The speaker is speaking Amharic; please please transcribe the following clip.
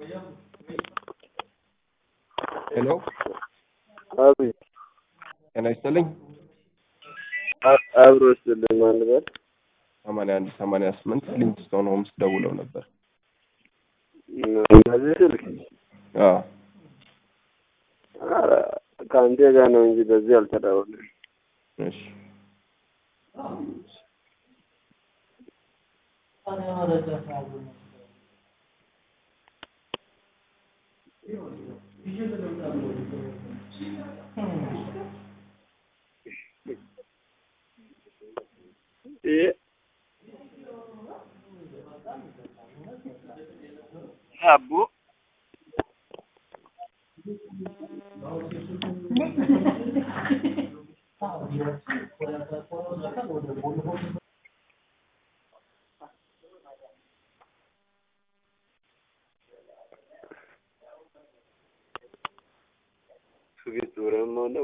Hello, አቤት ጤና ይስጥልኝ። አብሮ ስለማንበት 8188 ሊንክስቶን ሆምስ ደውለው ነበር። በዚህ ስልክ አዎ ከአንተ ጋር ነው እንጂ በዚህ አልተደዋወልንም። እሺ አቡ ሱጊት ወረሞ